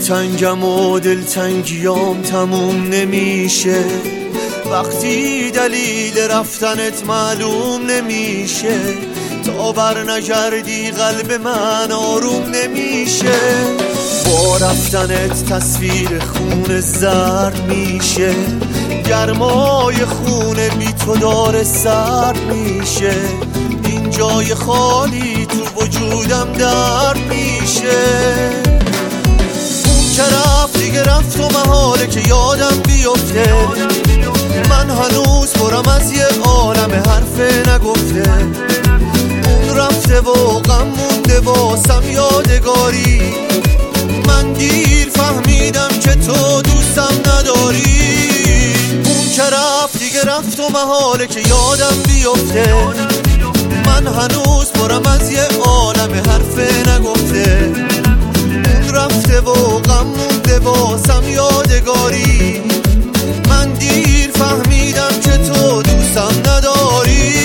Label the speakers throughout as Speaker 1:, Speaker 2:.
Speaker 1: تنگم و دلتنگیام تموم نمیشه، وقتی دلیل رفتنت معلوم نمیشه، تا بر نگردی قلب من آروم نمیشه. با رفتنت تصویر خون زرد میشه، گرمای خونه بی تو داره سرد میشه، این جای خالی تو وجودم درد میشه. اون که رفت دیگه رفت و محاله که یادم بیفته، من هنوز پرم از یه عالم حرف نگفته. اون رفته و غم مونده واسم یادگاری، من دیر فهمیدم که تو دوستم نداری. اون که رفت دیگه رفت و محاله که یادم بیفته، من هنوز پرم از یه عالم حرف نگفته. اون رفته و غم مونده واسم یادگاری، من دیر فهمیدم که تو دوستم نداری.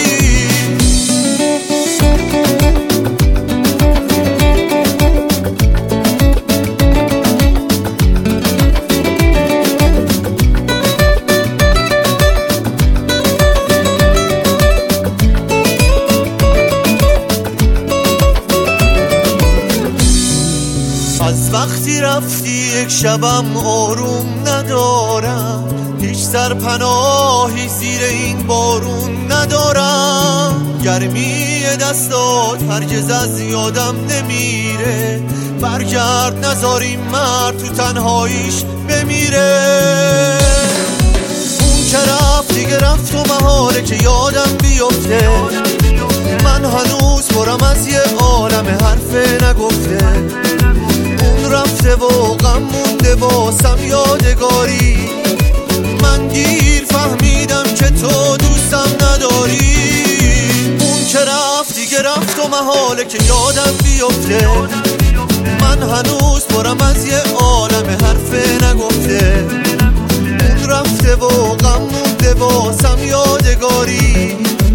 Speaker 1: از وقتی رفتی یک شبم آروم ندارم، هیچ سرپناهی زیر این بارون ندارم. گرمی دستات هرگز از یادم نمیره، برگرد نذار این مرد تو تنهاییش بمیره. اون که رفت دیگه رفت و محاله که یادم بیفته، من هنوز پرم از یه عالم حرف نگفته. رفته و غم مونده واسم یادگاری، من دیر فهمیدم که تو دوستم نداری. اون که رفت دیگه رفت و محاله که یادم بیفته، من هنوز پرم از یه عالم حرف نگفته. اون رفته و غم مونده واسم یادگاری،